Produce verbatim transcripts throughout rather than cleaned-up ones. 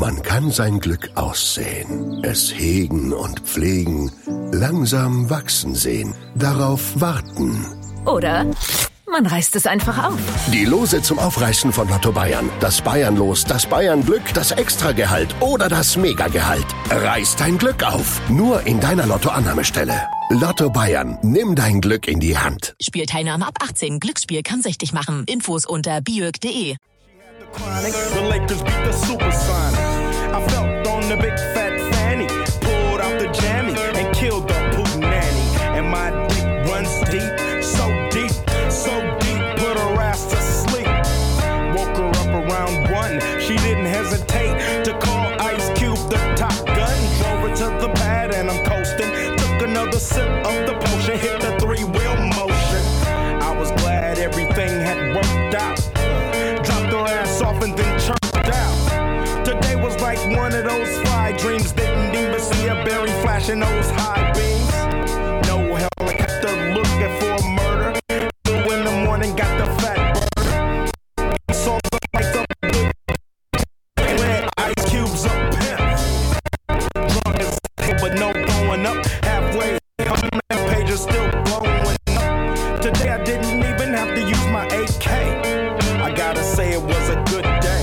Man kann sein Glück aussehen, es hegen und pflegen, langsam wachsen sehen, darauf warten. Oder man reißt es einfach auf. Die Lose zum Aufreißen von Lotto Bayern. Das Bayernlos, das Bayernglück, das Extragehalt oder das Megagehalt. Reiß dein Glück auf. Nur in deiner Lottoannahmestelle. Lotto Bayern. Nimm dein Glück in die Hand. Spielteilnahme ab achtzehn. Glücksspiel kann süchtig machen. Infos unter biök punkt de. The Lakers beat the Supersonics. I felt on the big fat fanny, pulled out the jammy and killed the poop nanny. And my dick runs deep, so deep, so deep, put her ass to sleep. Woke her up around one. She didn't hesitate to call Ice Cube the Top Gun. Drove her to the pad and I'm coasting. Took another sip of the potion, hit the three-wheel motion. I was glad everything had worked out. Dropped her ass off and then chirped out. Today was like one of those fly dreams. Didn't even see a berry flashing those high beams. No helicopter looking for a murder. Two in the morning got the fat burger. Saw the lights up blue. Red ice cubes up pimp. Drunk as hell but no going up. Halfway home and pages still blowing up. Today I didn't even have to use my A K. I gotta say it was a good day.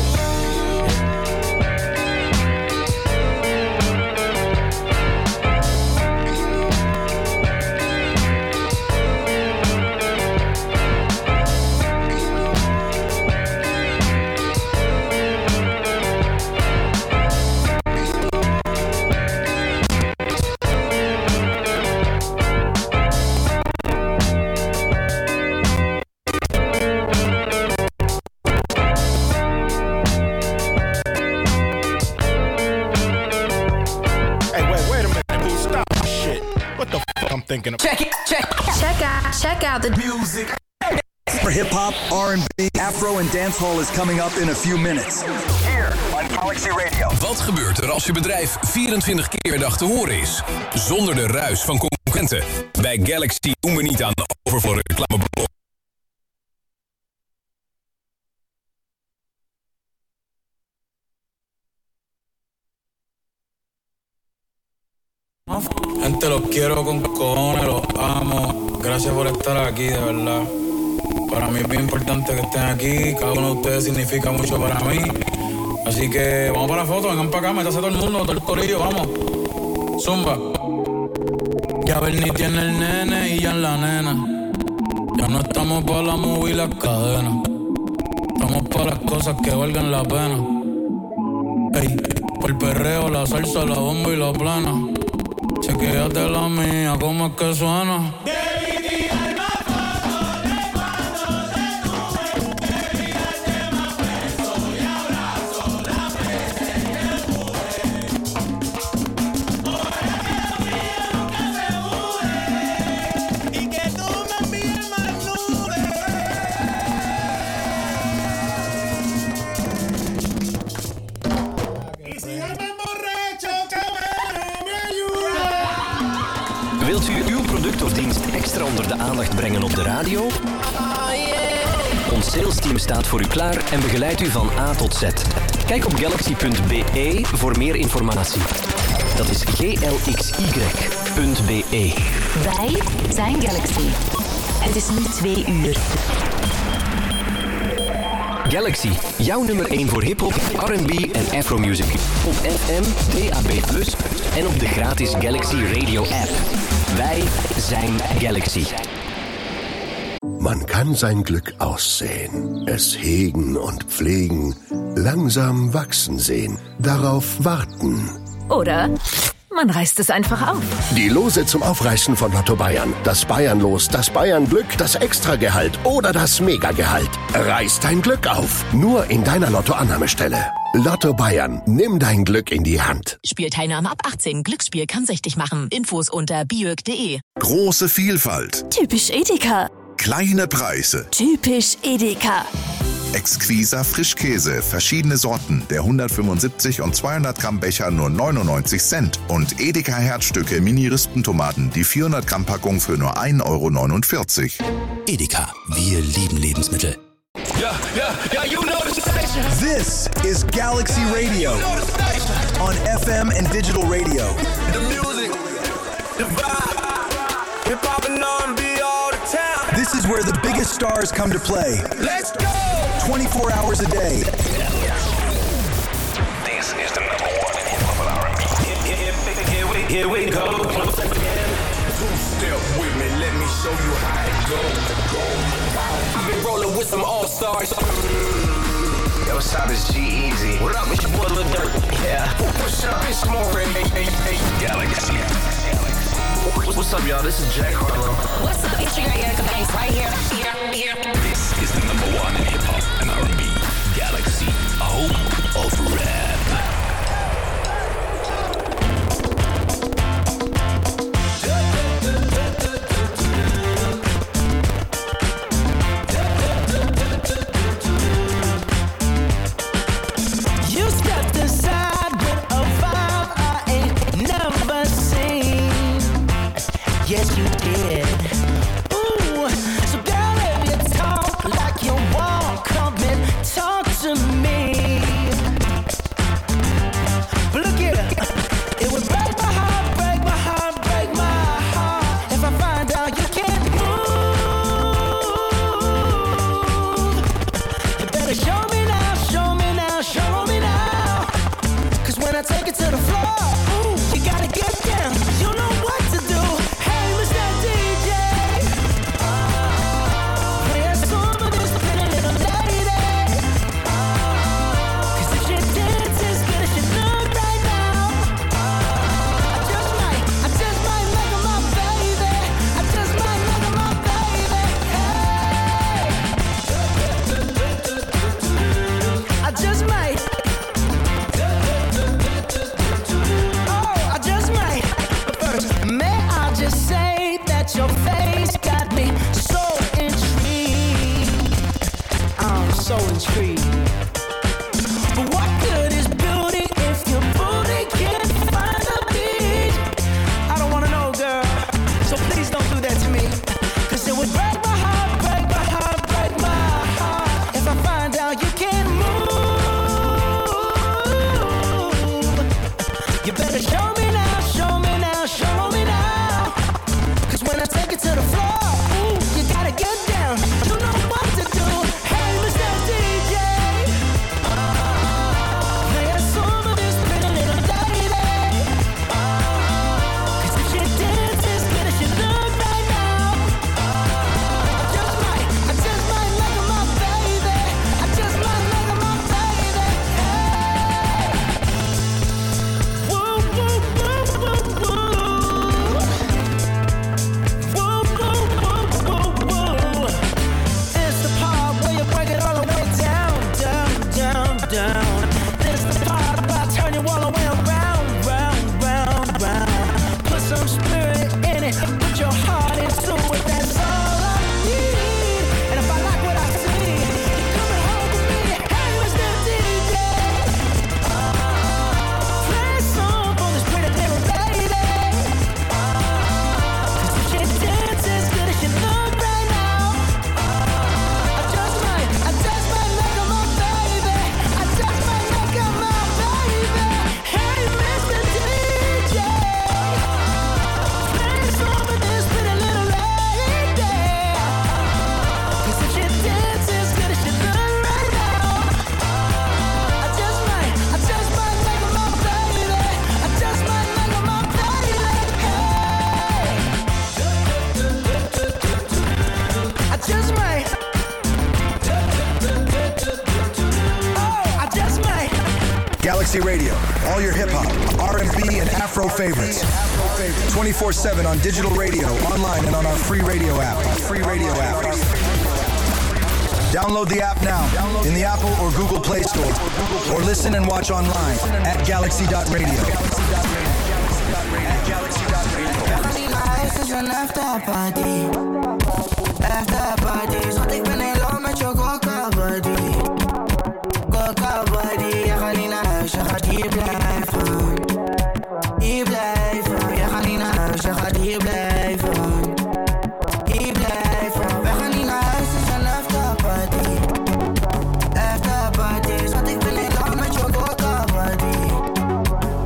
Thinking of. Check it, check, check out, check out the music. For hip-hop, R and B, Afro and dancehall is coming up in a few minutes. Here on Galaxy Radio. Wat gebeurt er als je bedrijf vierentwintig keer per dag te horen is? Zonder de ruis van concurrenten. Bij Galaxy doen we niet aan overvolle reclameblok. Gente, los quiero con cojones, los amo. Gracias por estar aquí, de verdad. Para mí es bien importante que estén aquí. Cada uno de ustedes significa mucho para mí. Así que vamos para la foto, vengan para acá, métase todo el mundo, todo el corillo, vamos. Zumba. Ya Bernie tiene el nene y ya en la nena. Ya no estamos para la movie y las cadenas. Estamos para las cosas que valgan la pena. Ey, por el perreo, la salsa, la bomba y la plana. Chequéate la mía, ¿cómo es que suena? Wilt u uw product of dienst extra onder de aandacht brengen op de radio? Oh yeah. Ons salesteam staat voor u klaar en begeleidt u van A tot Z. Kijk op galaxy punt b e voor meer informatie. Dat is G L X Y punt b e. Wij zijn Galaxy. Het is nu twee uur. Galaxy, jouw nummer één voor hiphop, R en B en afromuziek. Op F M, D A B plus, en op de gratis Galaxy Radio app. Wij zijn Galaxy. Man kann sein Glück aussehen, es hegen und pflegen, langsam wachsen sehen, darauf warten. Oder man reißt es einfach auf. Die Lose zum Aufreißen von Lotto Bayern. Das Bayernlos, das Bayernglück, das Extragehalt oder das Megagehalt. Reiß dein Glück auf. Nur in deiner Lottoannahmestelle. Lotto Bayern. Nimm dein Glück in die Hand. Spielteilnahme ab achtzehn. Glücksspiel kann süchtig machen. Infos unter biök punkt de. Große Vielfalt. Typisch Edeka. Kleine Preise. Typisch Edeka. Exquiser Frischkäse, verschiedene Sorten, der hundertfünfundsiebzig und zweihundert Gramm Becher nur neunundneunzig Cent und Edeka Herzstücke Mini-Rispentomaten, die vierhundert Gramm Packung für nur ein Euro neunundvierzig. Edeka, wir lieben Yeah, yeah, yeah, you know the station. This is Galaxy Radio. You know the station. on F M and digital radio. The music, the vibe, hip-hop and R and B all the time. This is where the biggest stars come to play. Let's go! twenty-four hours a day. This is the number one in hip-hop and R and B. Here, here, here, we, here we go. Two-step with me, let me show you how it goes. I've been rolling with some all-stars. Yo, what's up, it's G-Eazy. What up, it's your boy Lil Durk. Yeah. What's up, it's Moray. Galaxy. What's up, y'all? This is Jack Harlow. What's up? It's your girl Erica Banks right here, here, here. This is the number one in hip-hop and R and B. Galaxy, home of rap. You stepped aside with a vibe I ain't never seen. Yes, you did. Ooh, so girl, if you talk like you walk, come and talk to me. But look here, it would break my heart, break my heart, break my heart if I find out you can't move. You better show me now, show me now, show me now. Cause when I take it to the floor, ooh, you gotta get down. You know what to do. Hey, Mister D J, play a song for this pretty little lady. Cause if she dances good as she look right now, I just might, I just might make her my baby. I just might make her my baby. Hey, I just might. Oh, I just might. But first, may I just say that your face got me so intrigued. I'm so intrigued. But what good is beauty if your booty can't find a beat? I don't wanna know, girl. So please don't do that to me. Cause it would break my heart, break my heart, break my heart if I find out you can't move. You better show me now, show me now, show me now. Cause when I take it to the floor, ooh, you gotta get down. You know what to do. Hey, Mister D J, play a song for this pretty little lady. Cause if she dances good as she look right now, I just might, I just might make her my baby. I just might make her my baby. Hey, woo, woo, woo, woo, woo. Woo, woo, woo, woo, woo. It's the part where you break it all the way down, down, down, down. It's the part where I turn you all the way around, round, round, round. Put some spirit in it, put your heart into it. That's all I need. And if I like what I see, you're coming home with me. Hey, Mister D J, play a song for this pretty little lady. Cause if she dances good as she look right now, I just might, I just might make her my baby. I just might make her my baby. Hey, Mister D J, play a song for this pretty little lady. Cause if she dances good as she look right now, I just might, I just might make her my baby. I just might make her my baby. Hey, I just might. Oh, I just might. Galaxy Radio, all your hip hop, R and B, and Afro favorites. twenty-four seven on digital radio, online, and on our free radio app. Our free radio app. Download the app now in the Apple or Google Play Store, or listen and watch online at galaxy dot radio. Het is een afterparty. Afterparty. Zat ik ben heel met je coca-body. Coca-body. Je gaat niet naar huis, je gaat hier blijven. Hier blijven. Je gaat niet naar huis, je gaat hier blijven. Hier blijven. We gaan niet naar huis, het is een afterparty. Afterparty. Zat ik ben heel met je coca-body.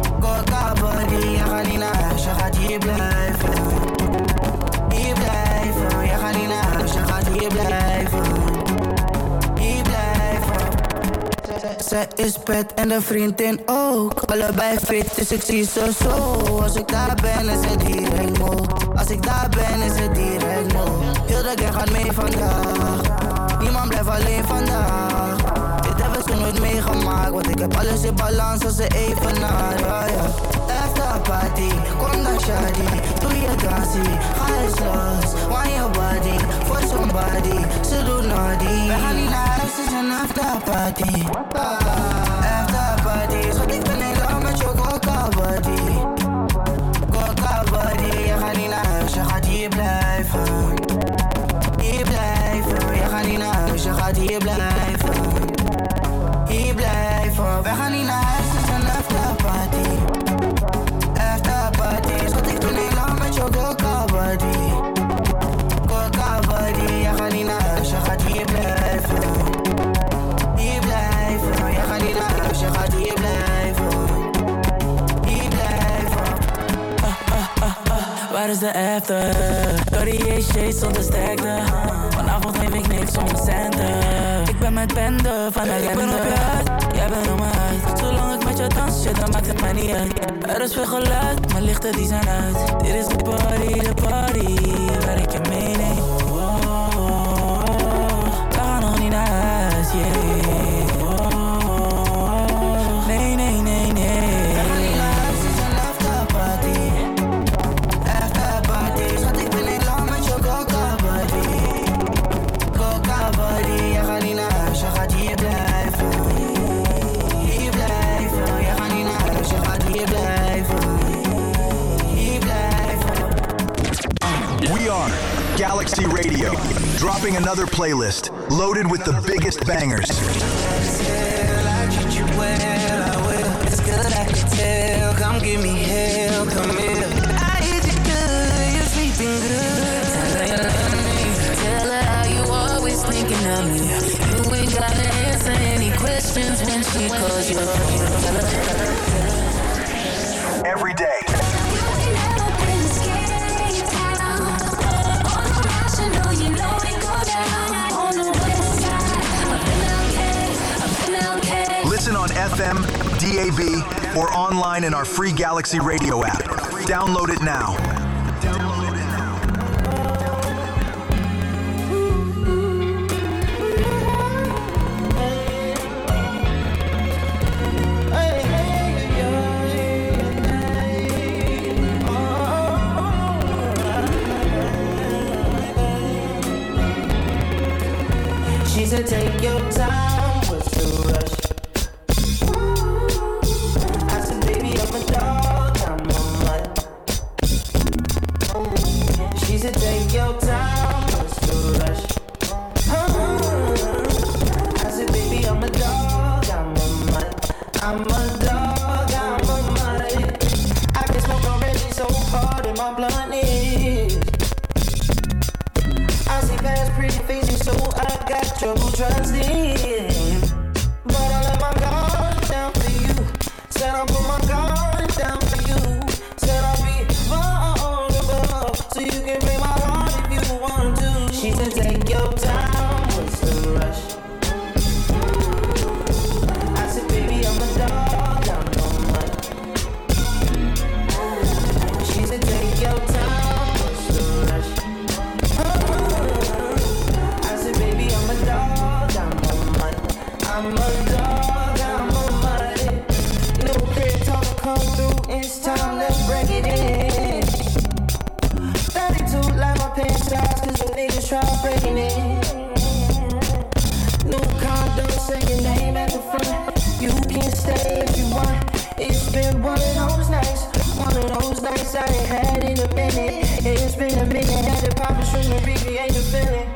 zij is pet en de vriendin ook. Allebei fit, dus ik zie ze zo. Als ik daar ben is het direct mo. Als ik daar ben is het direct mo. Heel de gang gaat mee vandaag. Niemand blijft alleen vandaag. Dit heb ik toen nooit meegemaakt, want ik heb alles in balans als ze even naar. Ja, ja. After party, kom dan shawty. Doe je dansie, ga eens los. Want je body, for somebody. Ze doet naughty. We gaan niet naar huis, het is een after party. After party, schat ik ben heel lang met je coca body. Coca body, je gaat niet naar huis, je gaat hier blijven. Hier blijven, je gaat niet naar huis, je gaat hier blijven. Hier blijven, we gaan niet naar huis, het is een afterparty. Afterparty, schat ik ben heel lang met je coca body. Coca body, je gaat niet naar huis, je gaat hier blijven. Hier blijven, je gaat niet naar huis, je gaat hier blijven. Hier blijven. Uh, uh, uh, uh, waar is de after? Cartier shades zonder sterkte. Vanavond geef ik niks zonder centen. Ik ben met bende van de ik ben op je huid, jij bent op mijn huid. Zolang ik met je dans, shit, dan maakt het mij niet uit. Er is veel geluid, maar lichten die zijn uit. Dit is de party, de party, waar ik je meeneem. Oh, oh, oh. We gaan nog niet naar huis, yeah. Oh, oh, oh. Nee, nee, nee, nee. We gaan niet naar huis, het is een afterparty. Afterparty, schat ik ben heel lang met je coca body. Coca body, je gaat niet naar huis, je gaat hier blijven. Hier blijven, je gaat niet naar huis, je gaat hier blijven. Hier blijven. We are Galaxy Radio, dropping another playlist loaded with the biggest bangers. Come give me hell, come here. I hit you good, you're sleeping good. Tell her you love me, tell her how you always thinking of me. You ain't gotta answer any questions when she calls you. Every day. Listen on F M, D A B, or online in our free Galaxy Radio app. Download it now. Download it now. She said, take your time, what's the rush? I said, baby, I'm a dog, I'm a mutt. She said, take your time, what's the rush? I said, baby, I'm a dog, I'm a mutt. I'm a dog, I'm a mutt. I can smoke already, so hard in my blunt is. I see past pretty faces, so I got trouble trusting. But I let my guard down for you. Said I'll put my guard down for you. Said I'll be vulnerable, so you can break my heart if you want to. She said take your time, what's the rush? I said baby I'm a dog, I'm no mutt. She said take your time, what's the rush? I said baby I'm a dog, I'm a mutt. I'm a dog, I'm a mutt. New crib talk come through, it's time, let's break it in. thirty-two like my pants size, cause the niggas try breaking it. New condo, say your name at the front. You can stay if you want. It's been one of those nights, one of those nights I ain't had in a minute. It's been a minute, had to pop a shrimp and recreate the feeling.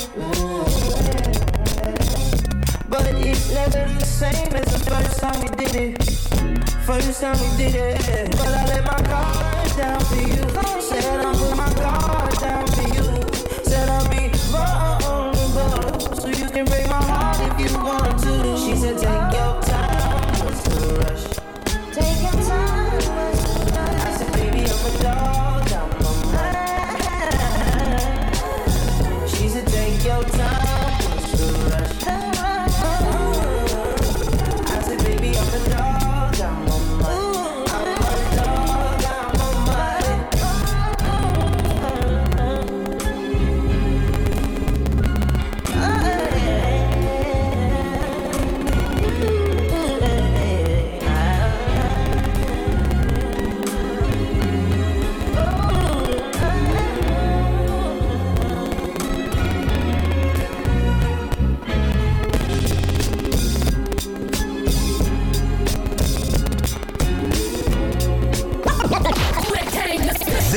But it's never the same as the first time we did it. First time we did it. But I let my guard down for you. Said I'll put my guard down for you. Said I'll be vulnerable, so you can break my heart if you want to. She said take your time, what's the rush? Take your time, what's the rush? I said baby I'm a dog, I'm a man. She said take your time, what's the rush? I said baby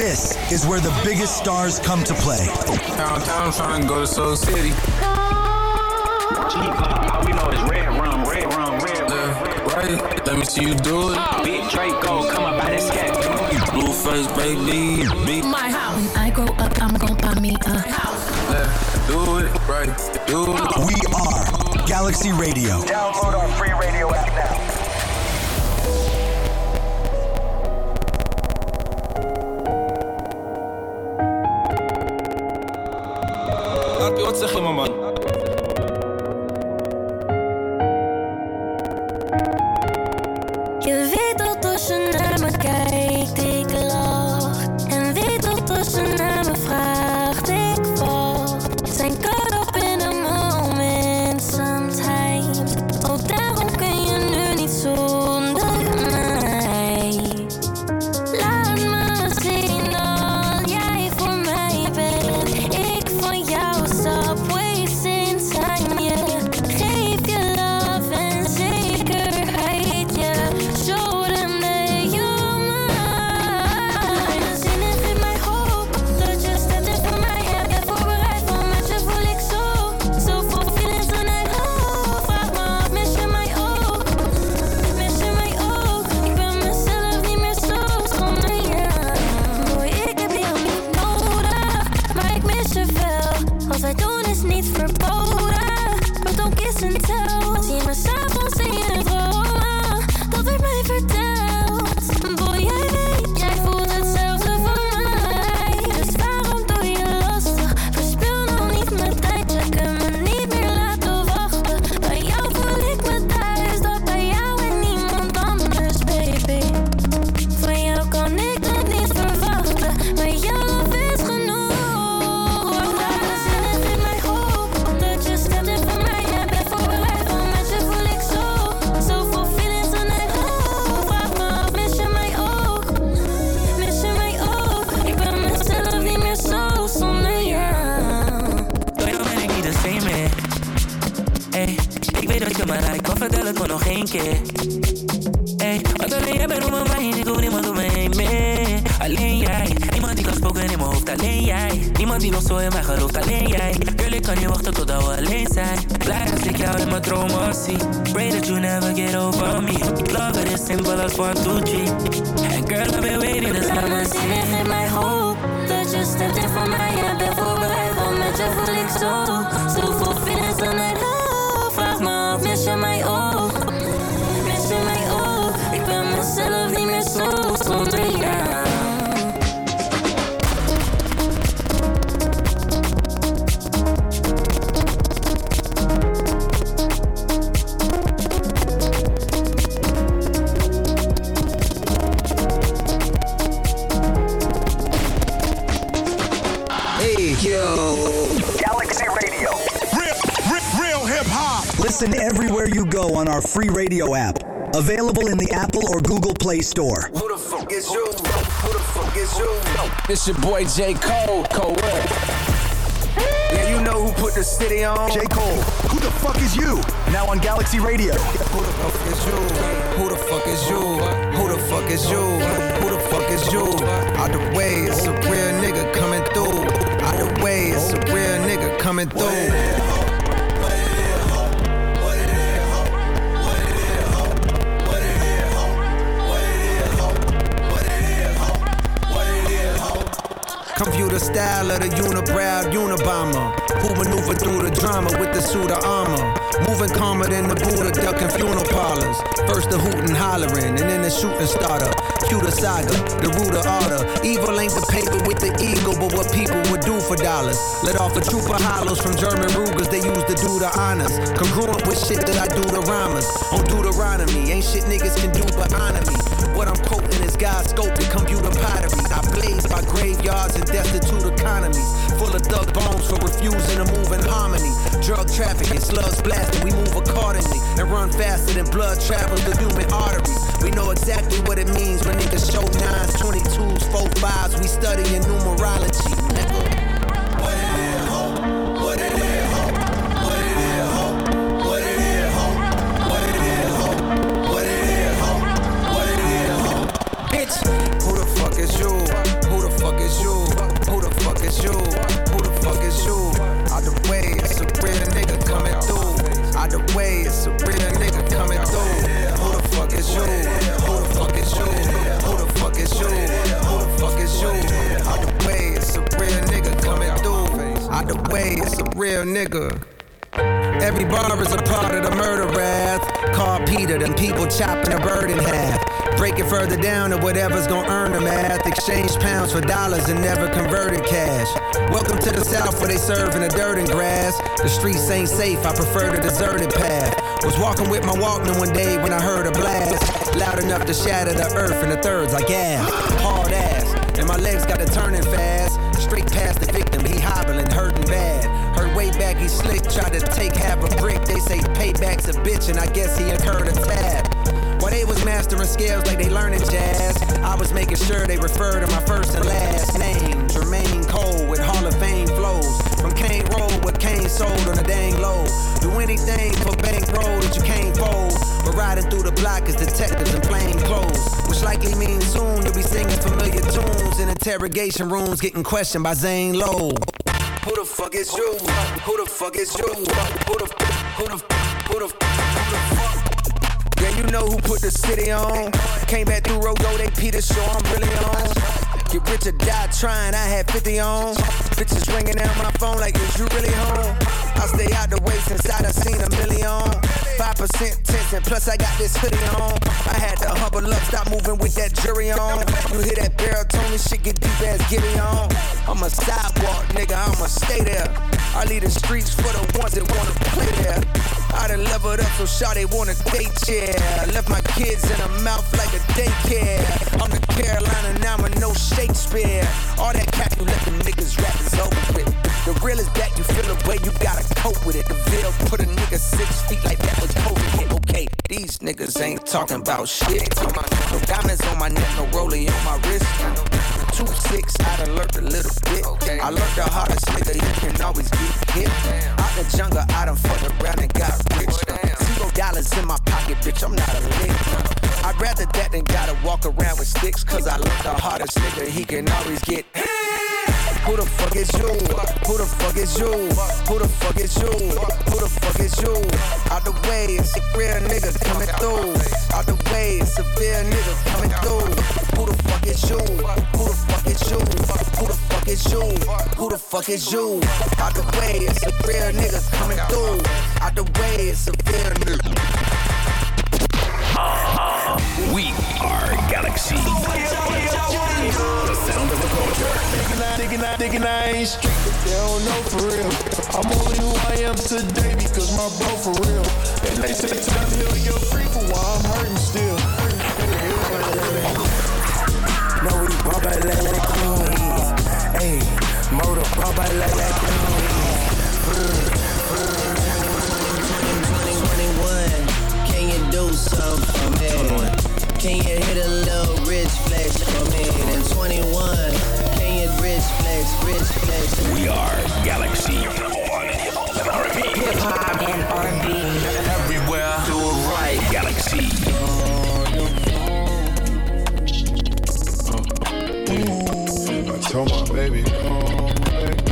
This is where the biggest stars come to play. Downtown trying to go to Soul City. All we know is red rum, red rum, red rum. Yeah, right. Let me see you do it. Big Draco, come up by this cat. Blueface, baby. Big. My house. When I grow up, I'm gon' buy me a house. Yeah, do it, right. Do it. We are Galaxy Radio. Download our free radio app now. What's the thing, man? Je weet dat als je naar me kijkt, ik lach. En weet dat als je naar me vraagt, ik wacht. Zijn caught up in a moment sometimes. Oh, daarom kun je nu niet zonder mij. Laat me zien al jij voor mij bent. Ik van jou stop wasting time, yeah. Geef je love en zekerheid, yeah. Show them that you're mine. Zin en geef mij hoop dat je stemt in voor mij. Heb jij voorbereid, van met je voel ik zo. Zoveel feelings en I love. Vraag me af, mis je mij ook? Mis je mij ook? Ik ben mezelf niet meer zo zonder jou. Boy, ik heb jou niet nodig, maar ik mis je wel. Als wij doen is niet verboden, maar don't kiss and tell. Zie je me s'avonds in je dromen, dat werd mij verteld. Boy, jij weet, jij voelt hetzelfde voor mij. Dus waarom doe je lastig? Verspil nou niet mijn tijd, je kunt me niet meer laten wachten. Bij jou voel ik me thuis, dat bij jou en niemand anders, baby. Van jou kan ik het niet verwachten, maar jouw love is genoeg. Laat me zien en geef mij hoop dat je stemt in voor mij. Jij bent voorbereid, van met je voel ik zo. Zoveel feelings en I love. Vraag me af, mis je mij ook? Mis je mij ook? Ik ben mezelf niet meer zo zonder jou. Door jou ben ik niet de same meer. Ey, ik weet dat je me lijkt, maar vertel het me nog één keer. Ey, want alleen jij bent op mijn mind, ik hoef niemand om me heen meer. Alleen jij, niemand die kan spoken in mijn hoofd, alleen jij. Niemand die nog zo in mij gelooft, alleen jij. Girl, ik kan niet wachten totdat we alleen zijn. Blij als ik jou in mijn dromen zie. Pray that you never get over me. Love it is simple as one, two, three. And girl, I've been waiting, dus laat me Zie en geef zien. mij hoop dat je stemt in voor mij. Jij bent voorbereid, want met je voel ik zo. Zoveel feelings en I love. Vraag me af, mis je mij ook? Mis je mij ook? Ik ben mezelf niet meer zo zonder jou. Hey, yo. Galaxy Radio. Real, real, real hip hop. Listen everywhere you go on our free radio app. Available in the Apple or Google Play Store. Who the fuck is you? Who the fuck is you? It's your boy J. Cole. Cole what? Yeah, you know who put the city on? J. Cole. Who the fuck is you? Now on Galaxy Radio. Who the fuck is you? Who the fuck is you? Who the fuck is you? Who the fuck is you? Out the way, it's a real nigga coming through. Out the way, it's a real nigga coming through. Computer style of the unibrow Unabomber, who maneuver through the drama with the suit of armor. Moving calmer than the Buddha, ducking funeral parlors. First the hootin' hollering, and then the shooting starter. Cue the saga, the root of order. Evil ain't the paper with the ego, but what people would do for dollars. Let off a troop of hollows from German Rugers, they used to do the honors. Congruent with shit that I do the rhymers. On Deuteronomy, ain't shit niggas can do but honor me. What I'm quoting is God's scope and computer potteries. I blaze by graveyards and destitute economies. Full of thug bones for refusing to move in harmony. Drug trafficking, slugs blasting, we move accordingly. And run faster than blood travels the human arteries. We know exactly what it means when niggas show nines, twenty-twos, four fives. We studying numerology, nigga. What it is, ho? What it is, ho? What it is, ho? What it is, ho? What it is, ho? What it is, ho? What it is, ho? Bitch, who the fuck is you? Who the fuck is you? Who the fuck is you? Out the way, it's a real nigga coming through. Out the way, it's a real nigga coming through. Who the fuck is you? Who the fuck is you? Who the fuck is you? Who the fuck is you? Out the way, it's a real nigga coming through. Out the way, it's a real nigga. Every bar is a part of the murder wrath. Call Peter, them people chopping a bird in half. Break it further down to whatever's gonna earn the math. Exchange pounds for dollars and never converted cash. Welcome to the South where they serve in the dirt and grass. The streets ain't safe, I prefer the deserted path. Was walking with my Walkman one day when I heard a blast. Loud enough to shatter the earth in the thirds, I gasped. Hard ass, and my legs got to turning fast. Straight past the victim, he hobbling, hurting bad. Heard way back he slick, tried to take half a brick. They say payback's a bitch, and I guess he incurred a tab. While they was mastering scales like they learning jazz, I was making sure they refer to my first and last name. Jermaine Cole with Hall of Fame flows. From Kane Road with Kane sold on a dang low. Do anything for bankroll that you can't fold. But riding through the block is detectives in plain clothes. Which likely means soon you'll be singing familiar tunes in interrogation rooms getting questioned by Zane Lowe. Who the fuck is you? Who the fuck is you? Who the, who the, who the, who the fuck? Yeah, you know who put the city on. Came back through Rogo, they Peter show I'm really on. Get rich or die trying, I had fifty on. Bitches ringing out my phone like, is you really home? I stay out the way since I done seen a million. Five percent tense and plus I got this hoodie on. I had to humble up, stop moving with that jury on. You hear that baritone, shit get deep as Gibby on. I'm a sidewalk nigga, I'ma stay there. I leave the streets for the ones that wanna play there. I done leveled up so shawty wanna date, yeah. Left my kids in her mouth like a daycare. I'm the Carolina, now I'm no Shakespeare. All that cap you let them niggas rap is over with. The real is that you feel the way you gotta cope with it. The Ville put a nigga six feet like that was COVID hit. Okay, these niggas ain't talking about shit. No diamonds on my neck, no rollie on my wrist. Two six, I done learned a little bit. I learned the hardest nigga, you can always get hit. Out the jungle, I done fucked around and got rich. Zero dollars in my pocket, bitch, I'm not a lick. I'd rather that than gotta walk around with sticks. Cause I learned the hardest nigga, he can always get hit. Who the fuck is you? Who the fuck is you? Who the fuck is you? Who the fuck is you? Out the way, it's a real nigga coming through. Out the way, it's a real nigga coming through. Who the fuck is you? Who the fuck is you? Who the fuck is you? Who the fuck is you? Out the way, it's a real nigga coming through. Out the way, it's a real nigga. We are Galaxy. The sound of the culture. Thinking I, thinking I ain't street, but they don't know for real. I'm only who I am today because my bro for real. And they say time to heal your free for while I'm hurting still. No, we pop out like that cool. Hey, motor pop out like that cool. twenty-one, can you do something for me? Can you hit a little rich flex for me? Then twenty-one, can you rich flex, rich flex? We are Galaxy. One hip hop and R and B. Hip hop and R and B. Everywhere. Do it right. Galaxy. I told my baby, come back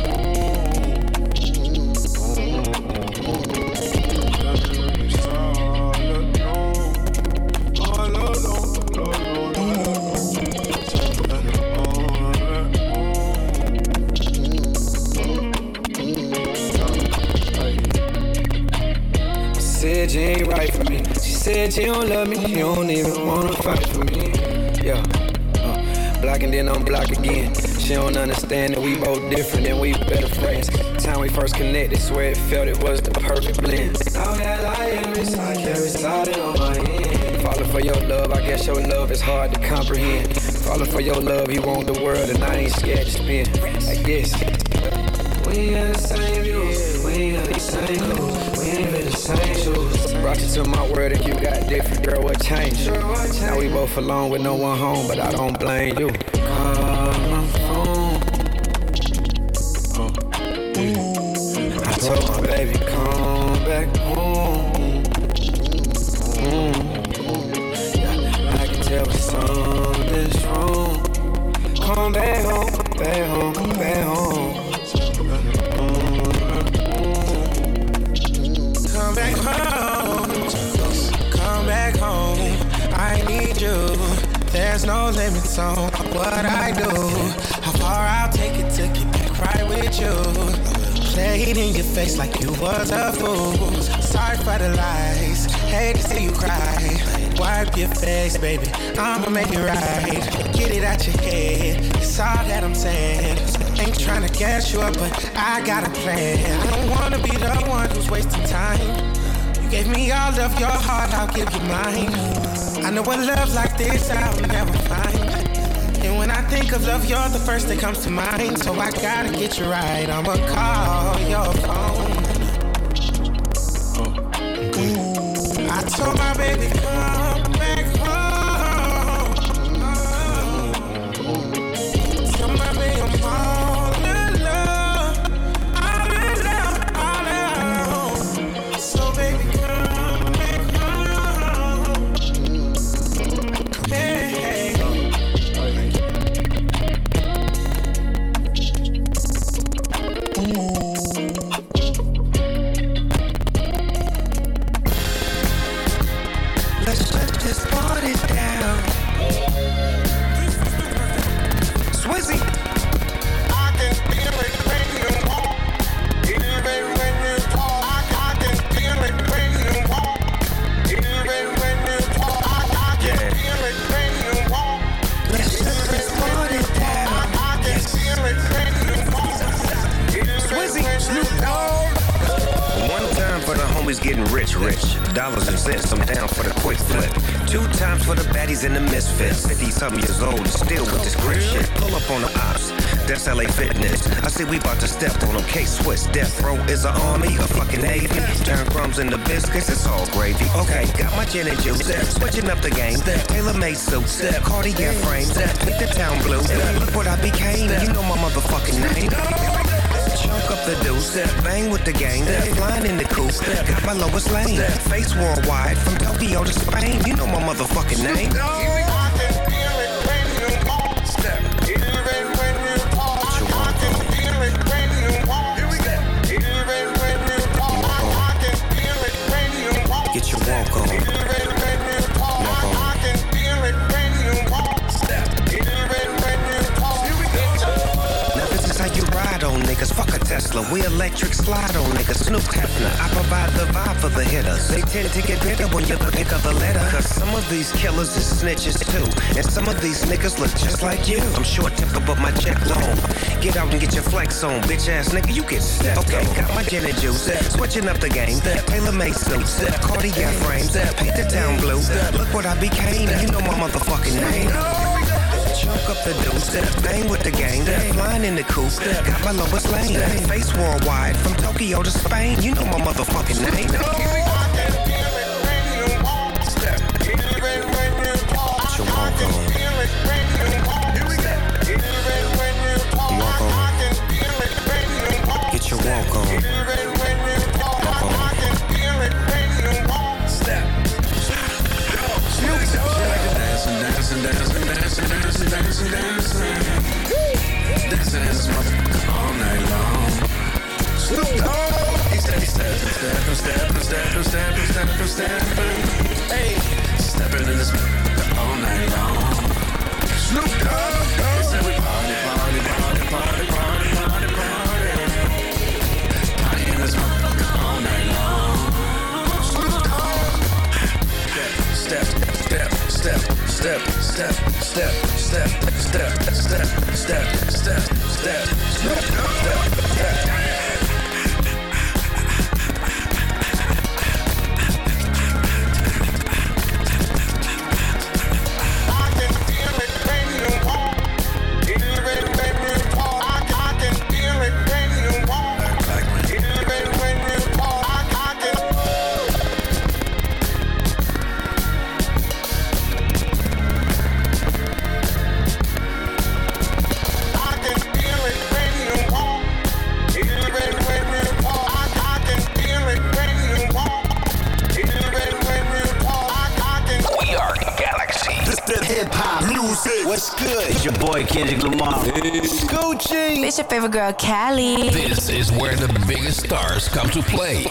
Said you ain't right for me. She said you don't love me. You don't even wanna fight for me. Yeah. Uh, block and then I'm block again. She don't understand that we both different and we better friends. Time we first connected, swear it felt it was the perfect blend. Now that I am inside, carry started on my end. Falling for your love, I guess your love is hard to comprehend. Falling for your love, you want the world and I ain't scared to spin. I guess. We ain't the same views, we ain't the same clothes, we ain't in the same shoes. Brought you to my world and you got different, girl, what changed? Now we both alone with no one home, but I don't blame you. Call my phone. I told my baby, come back home. Mm. Yeah, I can tell something's wrong. Come back home. back home, back home. Come back home, come back home. I need you. There's no limits on what I do. How far I'll take it to get back right with you. Played in your face like you was a fool. Sorry for the lies, hate to see you cry. Wipe your face, baby, I'ma make it right. Get it out your head, it's all that I'm saying. Ain't trying to gas you up, but I got a plan. I don't wanna be the one who's wasting time. You gave me all of your heart, I'll give you mine. I know a love like this I'll never find. And when I think of love, you're the first that comes to mind. So I gotta get you right, I'ma call your phone. I told my baby, come back home. Tell my baby I'm all in love, all in love, all alone. So baby, come back home. Hey, hey. Let's shut this party down. Swizzy. I can feel it when you walk. Even when you talk, I, I can feel it when you walk. Even when you talk, I, I can yeah. feel it when you walk. Let's shut this party down. I, I can yes. feel it when you walk. Swizzy, Snoop Dogg. One time for the homies getting rich, rich. Dollars and cents, I'm down for the quick flip. Two times for the baddies and the misfits. fifty-something years old and still with this grip shit. Pull up on the ops, that's L A Fitness. I see we about to step on them. K-Swiss, death row is an army, a fucking navy. Turn crumbs into biscuits, it's all gravy. Okay, got my gin and juice, switching up the game. Tailor-made suits, Cartier frames, hit the town blue. Look what I became, you know my motherfucking name. Chunk up the deuce, bang with the gang, flying in the coupe, got my lowest lane, face worldwide, from Tokyo to Spain, you know my motherfucking name. I can feel it when you walk, step, even when you talk, I can feel it when you walk, even when you talk, I can feel it when you walk, get your walk on, even when you talk, I can feel it when you walk, step, even when you talk. Now this is how you ride on niggas, fuck a Tesla, we electric slide on niggas, Snoop Hefner, I provide the vibe for the hitters, they tend to get bitter when you pick up the letter, cause some of these killers is snitches too, and some of these niggas look just like you, I'm short tempered but my check long, get out and get your flex on, bitch ass nigga, you get stepped. Okay, got my gin and juice, switching up the game, tailor-made suits, Cartier frames, paint the town blue, look what I became, you know my motherfucking name. Chunk up the deuce, bang with the gang, flying in the coupe, got my lowest lane, face worldwide, from Tokyo to Spain, you know my motherfucking name. I can feel it when you walk, step, even when you talk, I can feel it when you walk, even when you talk, I can feel it when you walk, get your walk on, even when you talk, I can feel it when you walk, step. Dancing, dancing, dancing, dancing, dancing, dancing, dancing. Dancing as motherfucker all night long. Snoop Dogg. He said he's stepping, stepping, stepping, stepping, stepping, stepping, stepping. Hey, stepping in this motherfucker all night long. Snoop Dogg. He said we party, party, party, party, party, party, party. Party in this motherfucker all night long. Snoop Dogg. Step, step, step, step, step, step, step, step, step, step, step, step, step, step. I can feel it when you walk, even when you talk. I can feel it when you walk, even when you talk. I can. I can feel it when you walk, even six. What's good? It's your boy Kendrick Lamar. Gucci. It's your favorite girl, Callie. This is where the biggest stars come to play.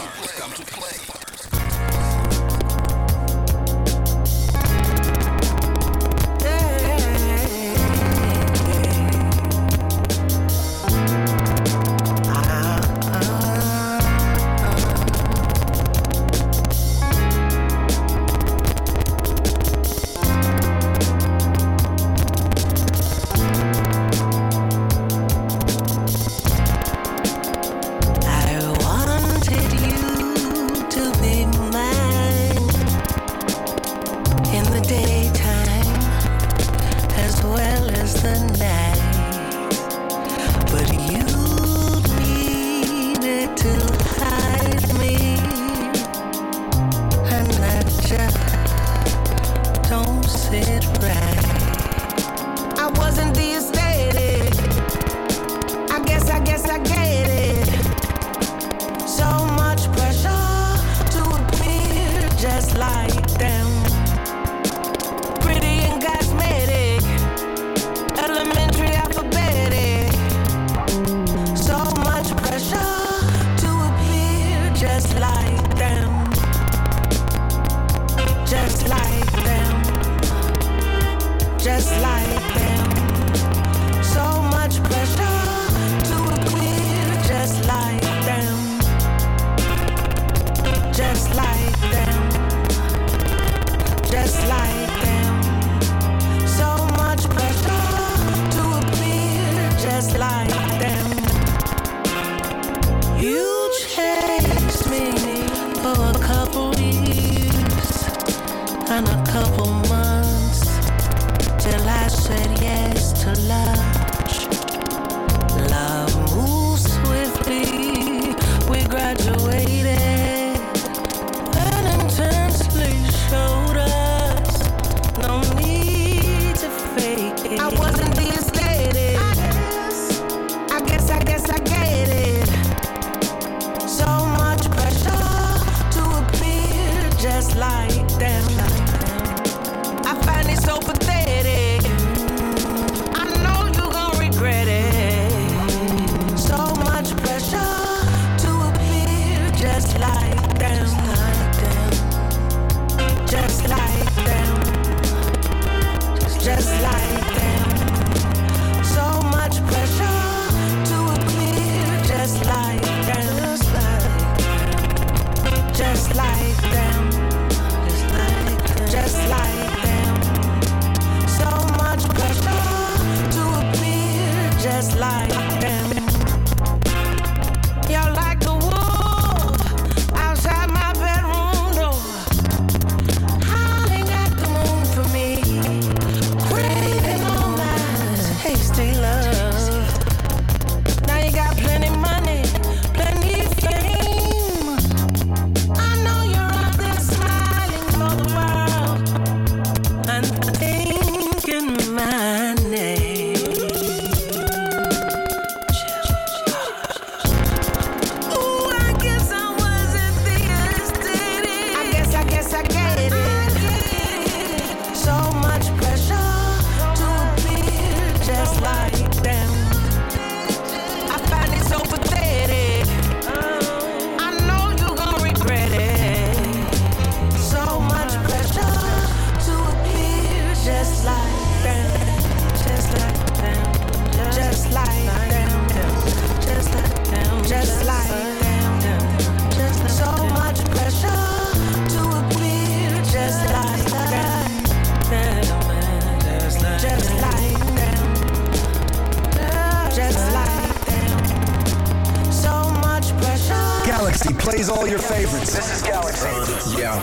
Galaxy plays all your favorites. This is Galaxy. Uh, yeah.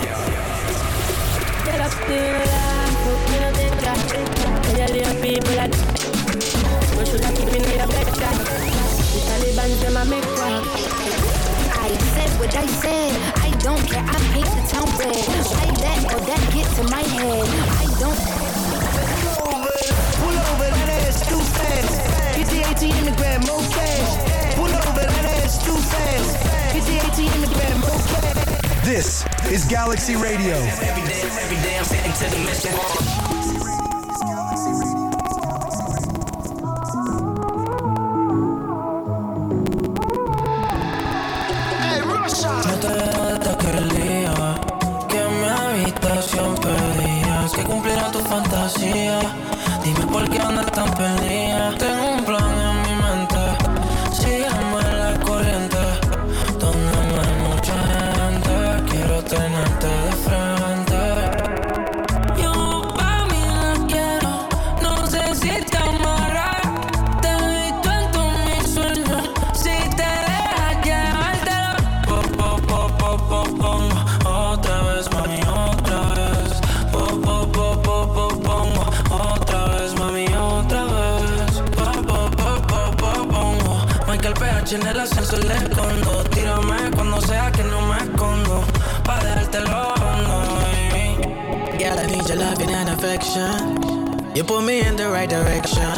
I said what I said. I don't care. I paint the town red. I let all that get to my head. I don't. Pull over, that ass too fast. Get the A T M and grab more cash. Pull over, that ass too fast. Get the A T M and grab more cash. This is Galaxy Radio. Every day, every day I'm sitting to the mission. vacía. Dime por qué andas tan perdida. Tengo un plan en mi mente. Sígueme la corriente. Donde no hay mucha gente. Quiero tenerte de frente. Yo pa' mí la quiero. No sé si te amarra. Te he visto en todos mis sueños. Si te dejas llevártelo. Pop, pop, pop, pop, pop, pop. Otra vez, mami, otra vez. Pop, pop, pop, pop, pop, pop. Otra vez, mami, otra vez. Pop, pop, pop, pop, pop, pop. Michael P H en el ascensor le escondo. Tírame cuando sea que no me escondo. Pa' dejártelo hondo, baby. Girl, I need your loving and affection. You put me in the right direction.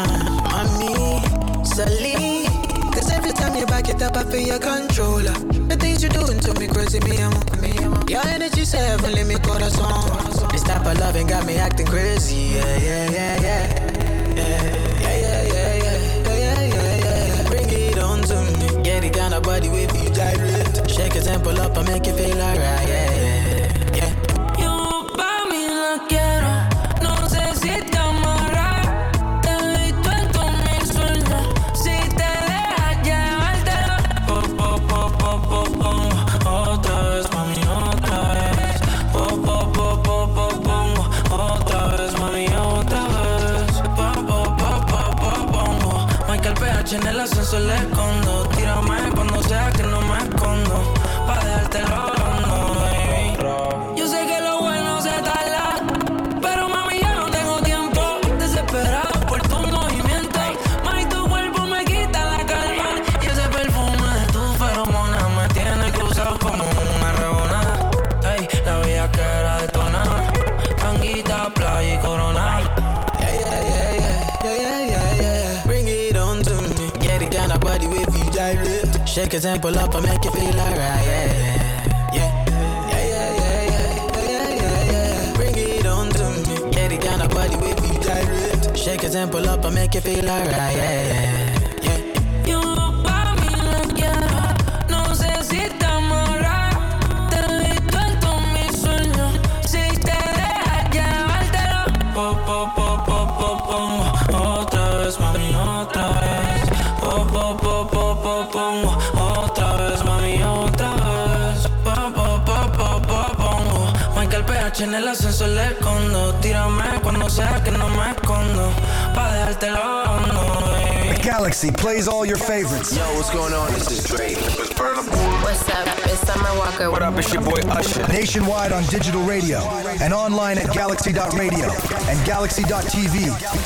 Mommy, Sally. Cause every time you back it up, I feel your controller. The things you're doing to me crazy, me amo. Your energy's heavenly, mi corazón. This type of loving got me acting crazy. Yeah, yeah, yeah, yeah. Yeah, yeah, yeah, yeah, yeah, yeah, yeah, yeah. Bring it on to me. Get it kind of body with you, gyrate. Shake it and pull up and make it feel alright. Yeah, yeah, yeah. Yo pa' mí la quiero. No sé si te amarra. Te he visto en todos mis sueños. Si te dejas llevártelo. Pop, pop, pop, pop, pop, pop. Otra vez, mami, otra vez. Pop, pop, pop, pop, pop, pop. Otra vez, mami, otra vez. Pop, pop, pop, pop, pop, pop. Michael P H en el ascensor le escondo. Tírame cuando sea que no me escondo. Pa' dejártelo hondo, baby. Yo sé que lo bueno se tarda, pero mami ya no tengo tiempo. Desesperado por tu movimiento. Mami, tu cuerpo me quita la calma. Y ese perfume de tu feromona me tiene cruzado como una rebona. Ey, la vida que era detonada. Tanguita, playa y corona. Yeah, yeah, yeah, yeah, yeah, yeah, yeah. Bring it on to me. Get it kind of body with you, gyrate. Shake it and pull up and make it feel alright. Yeah, yeah, yeah, yeah, yeah, yeah, yeah, yeah, yeah. Bring it on to me. Get it kind of body with you, gyrate. Shake it and pull up and make it feel alright. Yeah, yeah, yeah. Yo pa' mí la quiero. No sé si te amarra. Te he visto en todos mis sueños. Si te dejas llevártelo. Pop, pop, pop, pop, pop, pop. Otra vez, mami, otra vez. Pop, pop, pop, pop, pop, pop. Otra vez, mami, otra vez. Pop, pop, pop, pop, pop, pop. Michael P H en el ascensor le escondo. Tírame cuando sea que no me escondo. Pa' dejártelo hondo, baby. The Galaxy plays all your favorites. Yo, what's going on? This is Drake. It's Burna Boy. What's up? It's Summer Walker. What up? It's your boy Usher. Nationwide on digital radio and online at galaxy dot radio and galaxy dot t v.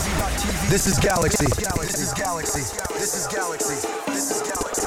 This is Galaxy. This is Galaxy. This is Galaxy. This is Galaxy.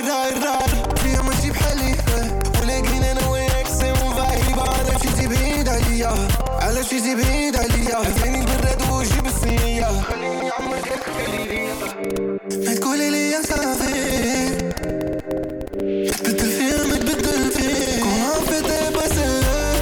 رايد رايد فيها ما تجيب حلي ولقينا انا وياك سيون فايب على شي تجيب ايد عليا على شي تجيب ايد عليا فيني برد وجيب السنية خليني عمرك خليني ما تقولي لي يا صافي تبدل فيها ما تبدل فيه كون فيتي باسي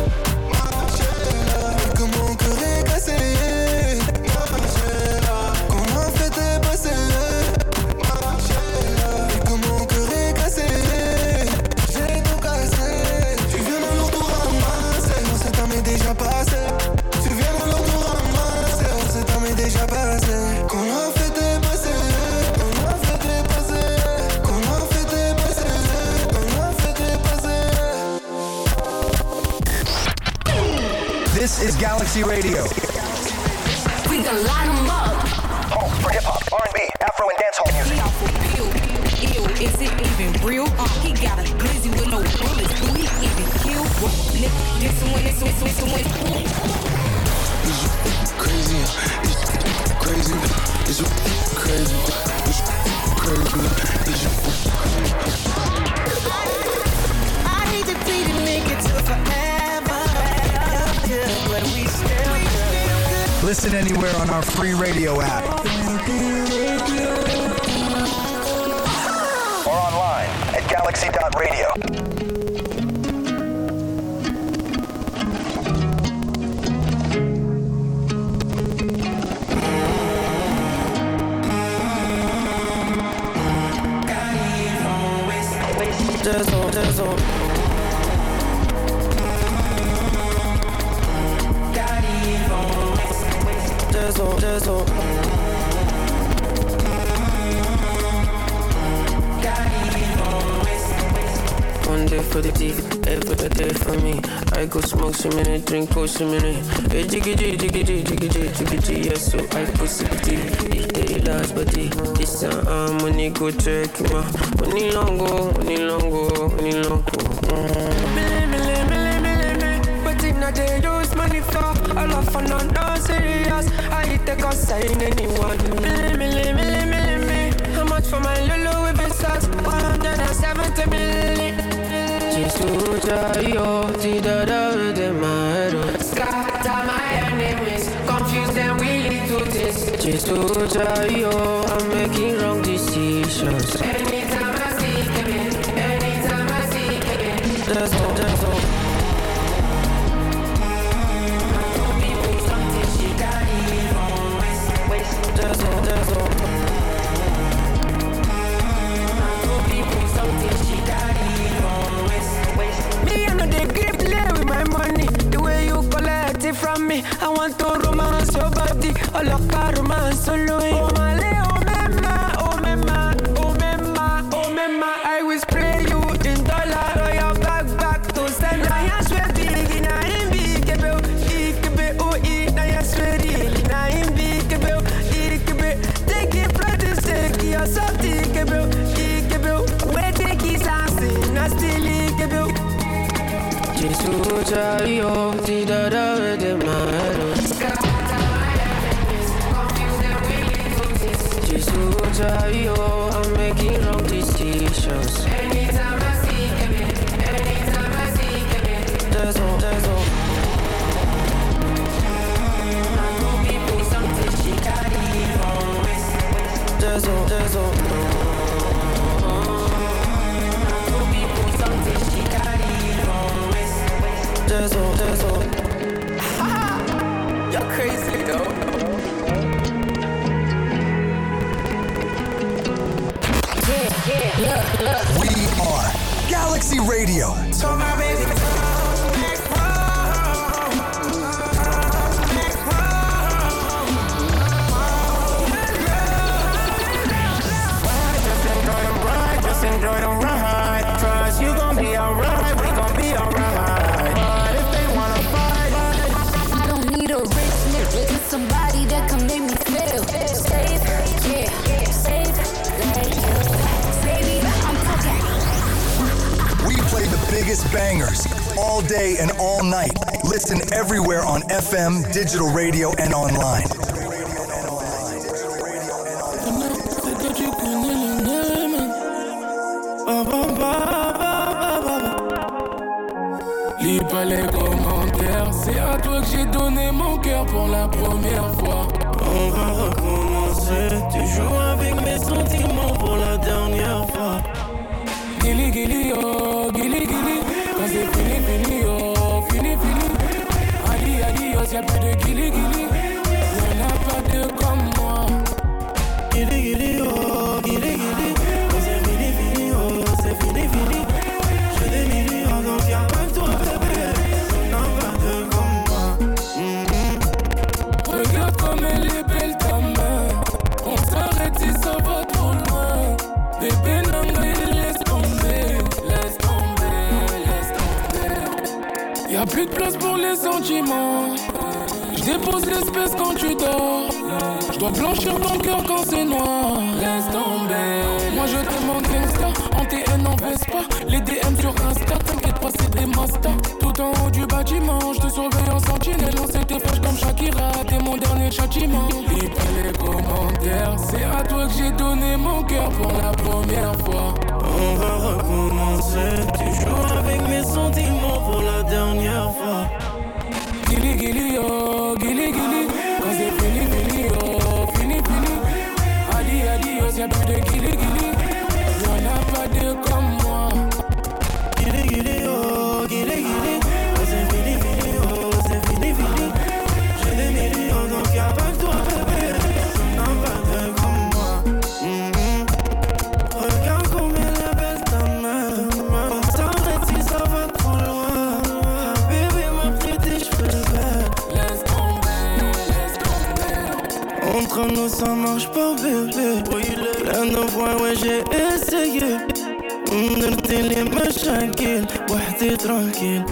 comment que récasser ma chérie comment fait-elle passer ma chérie comment que récasser j'ai tout cassé tu viens dans l'auto ramasser on s'est t'en déjà passé tu viens dans l'auto ramasser on s'est t'en déjà passé comment fait-elle passer comment fait-elle passer comment fait-elle passer comment fait-elle passer. This is Galaxy Radio. We can line them up. Home for hip-hop, R and B, Afro and dancehall music. Ew, is it even real? Uh, he got a glizzy with no bullets. Do he even kill? What? Nigga, this one, this one, this one, this one. Crazy, it's crazy, it's crazy, it's crazy, it's I need to be the nigga till forever. But we still good. Listen anywhere on our free radio app. Or online at galaxy dot radio. Dazzle, dazzle. Dazzle, dazzle. One day for the D, every day for me. I go smoke some in it, drink go some in it. Hey, jiggy jiggy jiggy jiggy jiggy jiggy jiggy. Yes, so I pussy D. If they last body, this uh money go check ma. Money long go, money long go, money long go. Milli milli milli milli milli. But in a day use money for all of fun and no serious. I take a sign anyone. Milli milli milli milli milli. How much for my Lulu with his sauce? one hundred seventy milli. Jisuja yo, tidada with my head. Scatter my enemies, confuse them, we lead to this. Jisuja yo, I'm making wrong decisions. Anytime I see him, anytime I see him. That's all, that's all. People something she got it on waist, waist. That's all, that's all. People something she got it on waist. Me, I know they grip play with my money. The way you collect it from me, I want to romance your body. All of car romance solo. Oh my le, oh mema, oh mema, oh mema, oh mema. I will spray you in dollar or your back back to send. I am sweating, I am big about it. Oh, it, I am sweating, I am big about it. Take it from the stick, you're something about it. Wait, take it, I still it about. Jisuja yo, tidada with my head. Jisuja yo, I'm making wrong decisions. Anytime I see him, anytime I see him. That's all, that's all. I know people something she got it on waist. That's all, that's all. I know people something she got it on waist. That's all, that's all. You're crazy though. Yeah, yeah, look, look. We are Galaxy Radio. So my baby, next round, next round. Just enjoy the ride, just enjoy the ride. Trust you gon' be alright, we gon' be alright. But if they wanna fight, I don't need a rich nigga, just somebody that can make me feel safe, yeah, safe, like you. Baby, I'm talking. We play the biggest bangers all day and all night. Listen everywhere on F M, digital radio, and online. oh, Lis pas les commentaires, c'est à toi que j'ai donné mon cœur pour la première fois. On va recommencer, tu joues avec mes sentiments pour la dernière fois. Gili gili oh, gili gili, quand c'est fini fini oh, fini fini. Adi adios, y'a plus de gili gili, y'en a pas deux comme moi. Gili gili oh, gili gili, quand c'est fini fini oh, c'est fini fini. J'ai des millions donc y'a pas que toi bébé, y'en a pas deux comme moi. Mm-hmm. Regarde comme elle est belle ta main, on s'arrête si ça va trop loin. Bébé non laisse tomber, laisse tomber, laisse tomber. Y'a plus de place pour les sentiments, j'dépose l'espèce quand tu dors. J'dois blanchir ton cœur quand c'est noir, laisse tomber. Moi je t'aime en gangsta, en T N en Vespa. Les D M sur Insta, t'inquiète pas c'est des mastas. Tout en haut du bâtiment, j'te surveille en sentinelle. On s'était fraîche comme Shakira, t'es mon dernier châtiment. Lis pas les commentaires, c'est à toi que j'ai donné mon cœur pour la première fois. On va recommencer, tu joues avec mes sentiments pour la dernière fois. Gili gili oh, gili gili, quand c'est fini fini oh, fini fini. Adi adios, y'a plus de gili gili, y'en a pas deux comme moi. Gili gili oh, gili gili, quand c'est fini fini oh, c'est fini fini. J'ai des millions donc y'a pas que toi bébé, y'en a pas deux comme moi. Mm-hmm. Regarde comme elle est belle ta main, on s'arrête si ça va trop loin. Bébé m'a pris tes cheveux verts. Laisse tomber, laisse tomber. Entre nous ça marche pas bébé, plein de fois ouais j'ai essayé. درت لي مشاكل وحدي ترانكيل.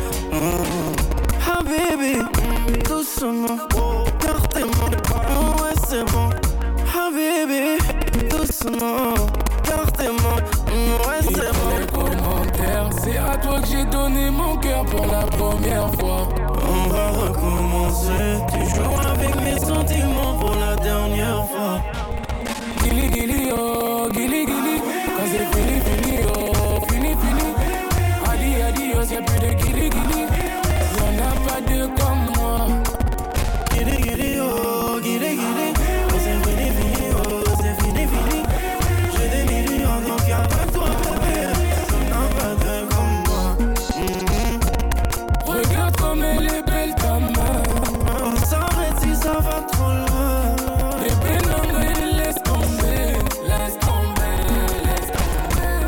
حبيبي doucement, carrément, ouais c'est bon. Habibi, doucement, carrément, ouais c'est bon. Les commentaires, c'est à toi que j'ai donné mon cœur pour la première fois. On va recommencer, tu joues avec mes sentiments pour la dernière fois. Gili gili oh, gili gili, quand c'est fini fini oh, fini fini. Adi adios, y'a plus de gili gili, y'en a pas deux comme moi. Gili gili oh, gili gili, quand c'est fini fini oh, c'est fini fini. J'ai des millions donc y'a pas que toi bébé, y'en a pas deux comme moi. Mm-hmm. Regarde comme elle est belle ta main, on s'arrête si ça va trop loin. Bébé non mais laisse tomber, laisse tomber, laisse tomber.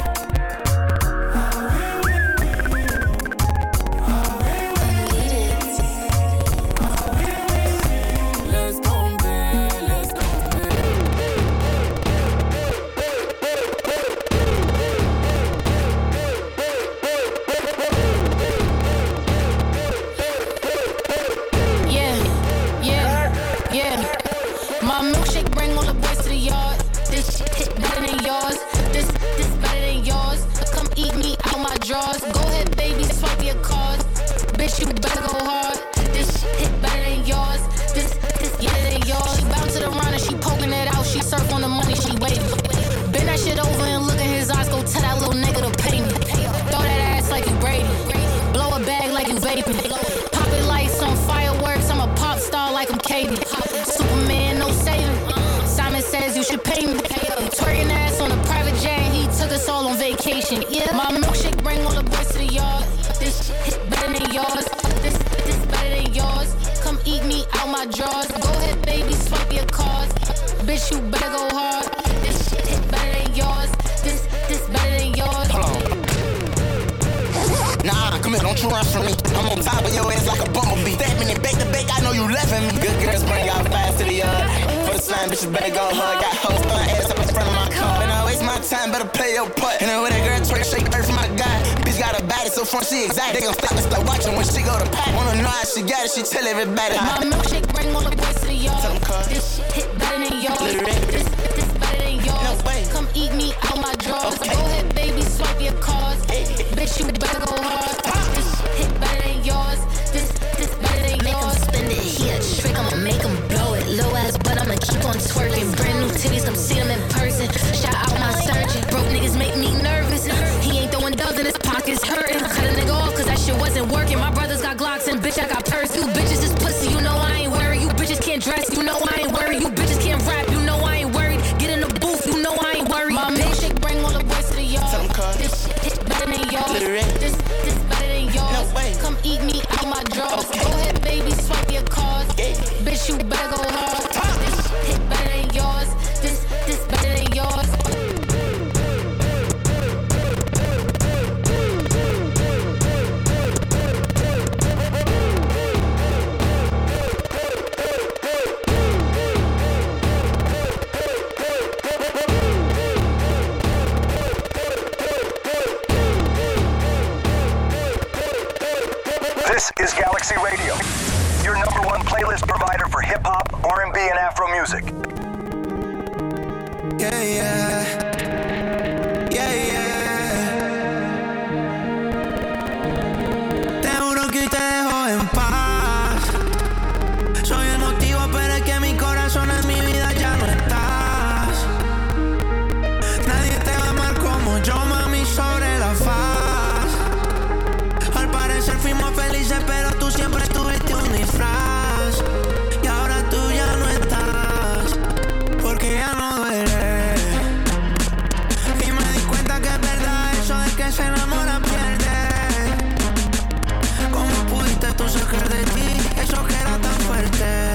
Laisse tomber, laisse tomber. Yeah, yeah, yeah. My milkshake bring all the boys to the yard. This shit hit better than yours. This, this better than yours. Come eat me out my drawers. Go ahead, baby, swipe your cards. Bitch, you better go hard. This shit hit better than yours. This, this better than yours. She bounce to the run and she poking it out. She surf on the money, she waiting. Bend that shit over and look in his eyes. Go tell that little nigga to pay me. Throw that ass like you Brady. Blow a bag like you vaping. Poppin' lights on fireworks. I'm a pop star like I'm Katie. Superman, no saving. Simon says you should pay me. Twerking ass on a private jet. He took us all on vacation. Yeah, my milkshake bring all the boys to the yard. This shit hit better than yours. This, this better than yours. Come eat me out my drawers. Go ahead, baby, swipe your cards. Bitch, you better go hard. This shit hit better than yours. This, this better than yours. Hold on. Nah, come here, don't you run from me. I'm on top of your ass like a bumblebee. Stabbing it back to back, I know you loving me. Good girls bring out fast to the yard. For the slime, bitches better go hard. Got hoes throwing ass up in front of my car. And I waste my time, better play your part. And then with that girl twerk, shake earth, my God. Bitch got a body so front, she exact. They gon' stop and start watching when she go to pack. Wanna know how she got it, she tell everybody. My milkshake bring all the boys to the yard. This shit hit better than yours. This, this better than yours. Come eat me out my drawers. Go ahead, baby, swipe your cards. Bitch, you better go hard. This shit hit better than yours. This, this better than Make yours. him spend it, he a trick, I'ma make him blow it. Low ass, but I'ma keep on twerking. Brand new titties, come see them in person. Shout out my surgeon. Broke niggas make me nervous. He This is Galaxy Radio, your number one playlist provider for hip-hop, R and B, and Afro music. Yeah, yeah. Yeah, yeah. Te juro que te dejo en paz. Soy el motivo, pero es que mi corazón en mi vida ya no estás. Nadie te va a amar como yo, mami, sobre la faz. Al parecer fuimos felices, pero tú siempre tuviste un disfraz. Y ahora tú ya no estás, porque ya no duele. Y me di cuenta que es verdad eso de que se enamora pierde. ¿Cómo pudiste tú sacar de ti eso que era tan fuerte?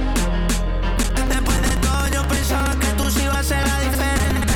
Después de todo yo pensaba que tú sí ibas a ser la diferente.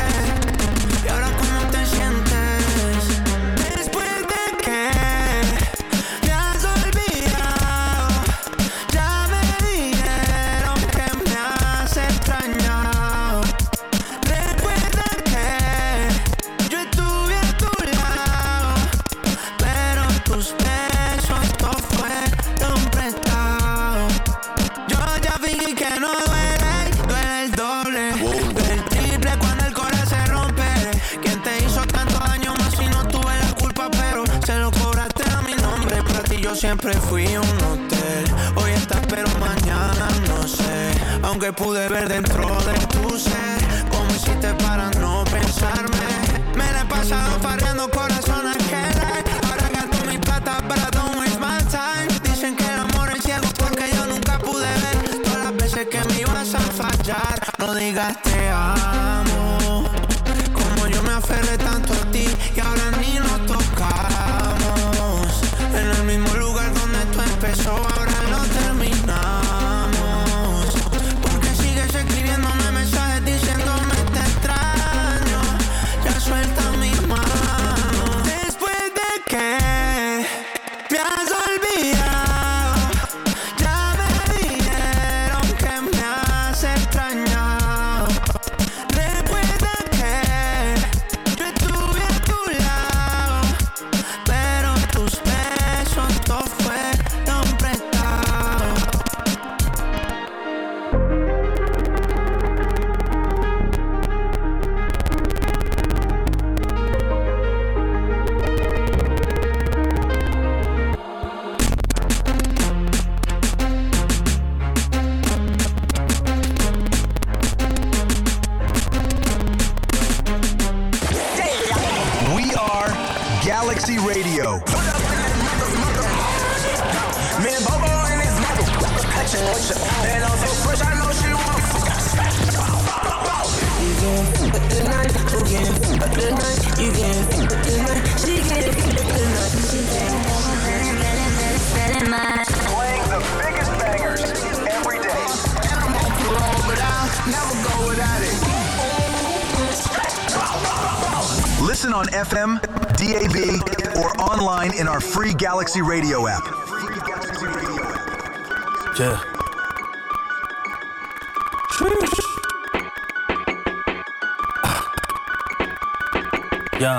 Y ahora ¿cómo te sientes? Después de que me has olvidado, ya me dijeron que me has extrañado. Recuerda que yo estuve a tu lado, pero tus besos todos fueron prestados. Yo ya fingí que no duele, duele el doble, duele el triple cuando el corazón se rompe. ¿Quién te hizo tanto daño más si no tuve la culpa? Pero se lo cobraste a mi nombre. Para ti yo siempre fui un hotel. Hoy estás pero mañana no sé. Aunque pude ver dentro de tu ser cómo hiciste para no pensarme. Me la he pasado farreando corazón aquel. Ahora gasto mi plata, but don't waste my time. Dicen que el amor es ciego porque yo nunca pude ver todas las veces que me ibas a fallar. No digas te amo, como yo me aferré tanto a ti y ahora ni nos tocamos. En el mismo lugar donde esto empezó, ahora lo terminamos. Porque sigues escribiéndome mensajes diciéndome te extraño. Ya suelta mi mano. Después de que me has olvidado, ya me dijeron que me has extrañado. Recuerda que yo estuve a tu lado, pero tus besos todos fueron prestados. We are Galaxy Radio. Me and Bobo in his mouth, catching with you. And I'm so fresh, I know she won't. You getting f***ed tonight, you getting f***ed tonight, you getting f***ed tonight, she getting f***ed tonight. Playing the biggest bangers every day. And I'm on parole, but I'll never go without it. Listen on F M, D A B, or online in our free Galaxy Radio app. Yeah. Ja.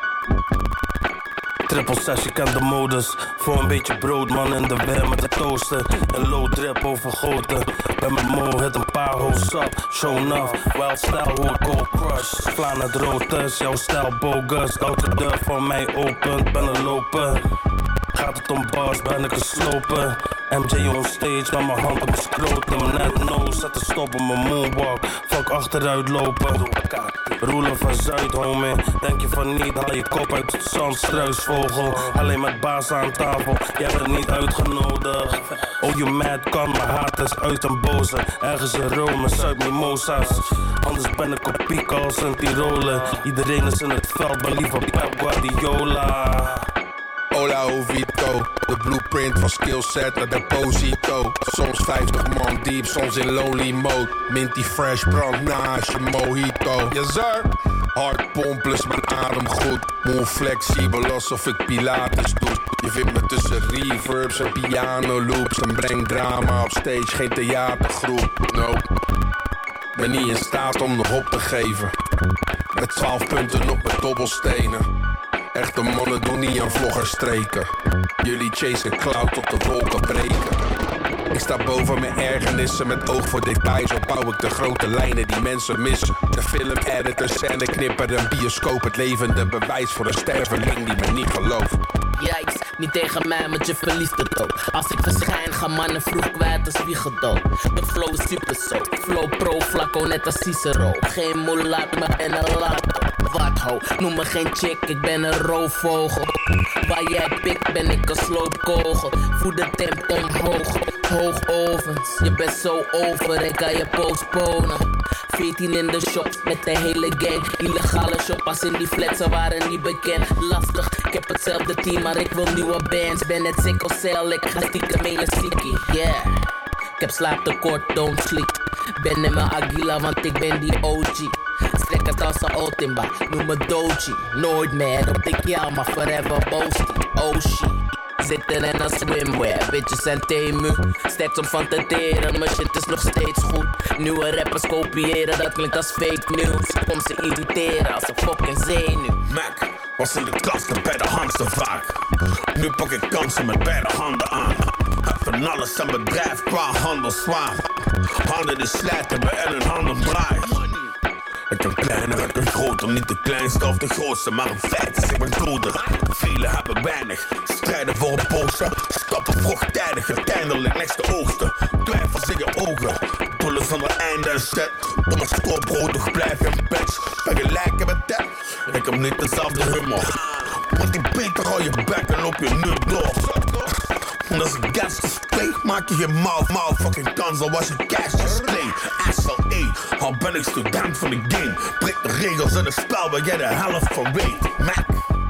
Triple sessie kent de modus. Voor een beetje brood, man, in de weer met de toaster. Een low drip overgoten. Ben met Mo, hit een paar hoes up. Show enough, wild style, hoe ik cold crush. Slaan het rood is, jouw stijl bogus. Elke deur van mij opent, ben een loper. Gaat het om bars, ben ik een sloper. M J on stage, met mijn hand op mijn scrotum. Net no, zet de stop op mijn moonwalk. Fuck achteruit lopen. Roelen van Zuid, homie. Denk je van niet, haal je kop uit het zand, struisvogel. Alleen met baas aan tafel, jij bent niet uitgenodigd. Oh, je mad kan, mijn hart is uit en boze. Ergens in Rome, Zuid mimosa's. Anders ben ik op piek als een Tiroler. Iedereen is in het veld, maar liever Pep Guardiola. Ola Ovito, de blueprint van skillset naar deposito. Soms vijftig man diep, soms in lonely mode. Minty fresh, brand naast je mojito. Yes sir, hard pomp plus mijn adem goed. Moe flexibel alsof ik pilates doe. Je vindt me tussen reverbs en piano loops. En breng drama op stage, geen theatergroep. Nope, ben niet in staat om nog op te geven. Met twaalf punten op mijn dobbelstenen. Echte mannen doen niet aan vloggers streken. Jullie chasen cloud tot de wolken breken. Ik sta boven mijn ergernissen met oog voor details. Zo bouw ik de grote lijnen die mensen missen. De film editors, scène knipper en bioscoop. Het levende bewijs voor een sterveling die me niet gelooft. Yikes, niet tegen mij, want je verliest het ook. Als ik verschijn, gaan mannen vroeg kwijt als wie gedood. De flow is super zo, flow pro, flacco, net als Cicero. Geen moelaat, maar ben een lato. Wat ho, noem me geen chick, ik ben een roofvogel. Waar jij pikt, ben ik een sloopkogel. Voer de temp omhoog, hoog ovens. Je bent zo over, ik kan je postponen. veertien in de shop met de hele gang. Illegale shoppers in die flats, ze waren niet bekend. Lastig, ik heb hetzelfde team, maar ik wil nieuwe bands. Ben net sikkelcel, ik ga stiekem in je ziekie. Yeah, ik heb slaaptekort, don't sleep. Ben in mijn Aguila, want ik ben die O G. Strek het als een Ultima, noem me Doji. Nooit meer op de jou, maar forever boasty. Oh shit. Zitten in een swimwear, bitches en themu. Stacks om van te teren, mijn shit is nog steeds goed. Nieuwe rappers kopiëren, dat klinkt als fake news. Kom ze irriteren als een fucking zenuw. Mac was in de klas bij de handste vaak. Nu pak ik kansen met beide handen aan. Heb van alles aan bedrijf qua handel zwaar. Handen die slijten me en hun handen draaien. Ik ben kleiner, ik ben groter, niet de kleinste of de grootste, maar een feit is ik ben groter. Velen hebben weinig, strijden voor een poster, stappen vroegtijdig, uiteindelijk next de oogsten. Twijfels in je ogen, doelen zonder einde en zet. Door mijn scorebrood toch blijf je een bitch. Vergelijken met dat, ik heb niet dezelfde humor. Want die beter hou je bek en loop je nu door. Want als ik gangsters play, maak je je mouth, mouth fucking kans al was je cash play. S L A, al ben ik student van de game. Breek de regels in een spel waar jij de helft van weet. Mac.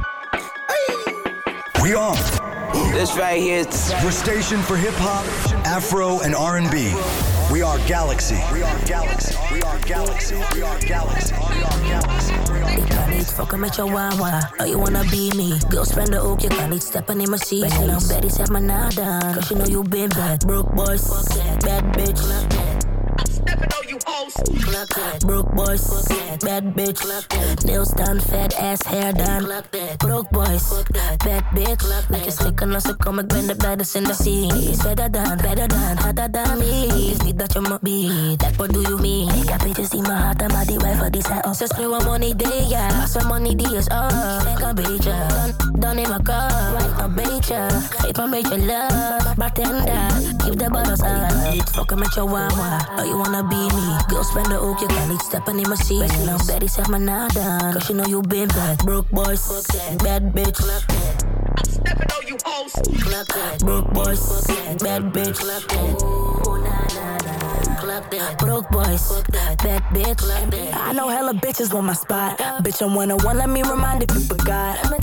We are. This right here. Your station for hip hop, Afro, and R and B. We are Galaxy. We are Galaxy. We are Galaxy. We are Galaxy. We are Galaxy. Ik kan niet fucken met jouw wawa. Oh, you wanna be me? Girls spenden ook, je kan niet steppen in mijn seat. Ben je lang Betty, zeg maar nadan. Cause you know you been bad. Broke boys, fuck that. Bad bitch, fuck that. I'm stepping on you hoes. Fuck that. Broke boys, fuck that. Bad bitch, fuck that. Nails done, fat ass, hair done. Fuck that. Broke boys, fuck that. Bad bitch, fuck that. Laat je schrikken als ik kom, ik ben de baddest in de scene. Is better dan, better dan, harder dan me. Is niet dat je me beat, that what do you mean? Ik heb bitches die me haten, maar die wijven die zijn op. Ze schreeuwen money day, ja. Als er money die is up. Denk een beetje, dan, dan in mijn cup. Wijn een beetje, geef een beetje love. Bartender, keep the bottles up. Niet fucken met jouw wawa. Oh, you wanna be me? Girls spenden ook, je kan niet steppen in mijn seat. Ben je lang Betty, zeg maar nadan. Cause you know you been bad. Broke boys, fuck that. Bad bitch, fuck that. I'm stepping on you hoes. Fuck that. Broke boys, fuck that. Bad bitch, fuck that. Ooh, na na na. Fuck that. Broke boys, fuck that. Bad bitch, fuck that. I know hella bitches want my spot. Bitch, I'm one on one, let me remind if you forgot.